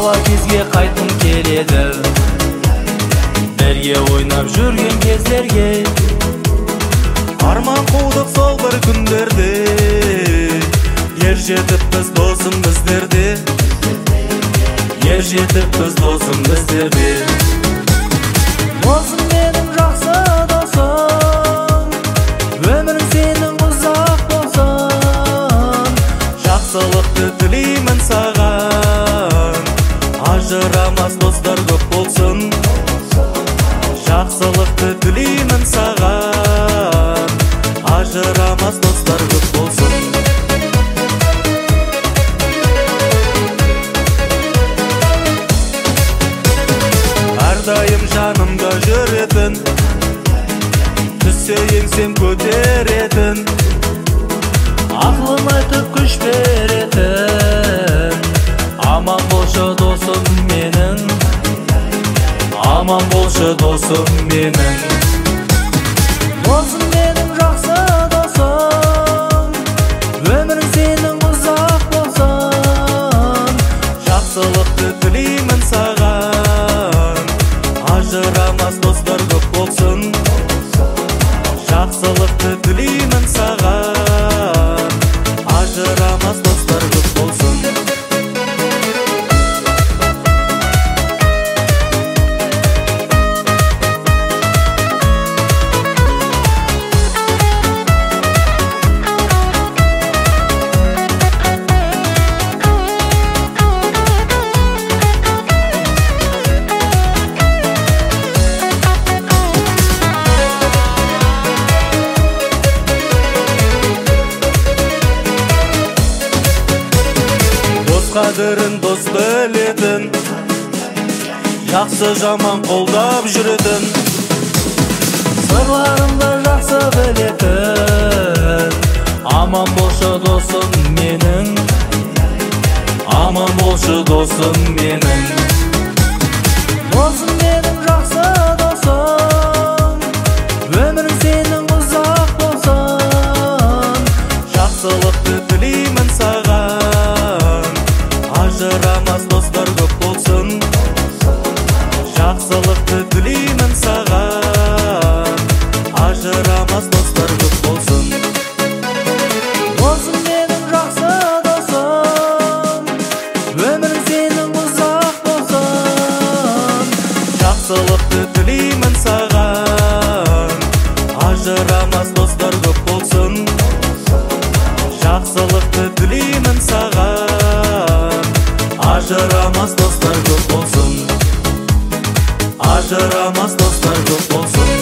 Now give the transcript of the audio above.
бала кезге қайтқым келеді, бірге ойнап жүрген кездерге. Арман қудық сол бір күндерде, ер жетіппіз досым біздерде, Ер жетіппіз досым біздерде. Досым менің жақсы досым, өмірің сенің ұзақ болсын. Жақсылықты тілеймін саған, ажырамас достар көп болсын. Жақсылықты тілеймін саған, ажырамас достар көп болсын. Әрдайым жанымда жүретін, түссе еңсем көтеретін, Ақылын айтып күш беретін, аман болшы досым менің, аман болшы досым менің. досым менің жақсы досым, өмірің сенің ұзақ болсын. Жақсылықты тілеймін саған, ажырамас достар көп болсын. Жақсылықты тілеймін саған, ажырамас достар көп болсын. Қадірін дос білетін, жақсы жаман қолдап жүретін, Сырларымды жақсы білетін, аман болшы досым менің, аман болшы досым менің. досым менің жақсы досым, өмірің сенің ұзақ болсын. Жақсылықты тілеймін саған, ажырамас достар көп болсын. Жақсылықты тілеймін саған, ажырамас достар көп болсын. Досым менің жақсы досым, өмірің сенің ұзақ болсын. Жақсылықты тілеймін саған, ажырамас достар көп болсын. Жақсылықты тілеймін саған, ажырамас достар көп болсын. Ажырамас достар көп болсын.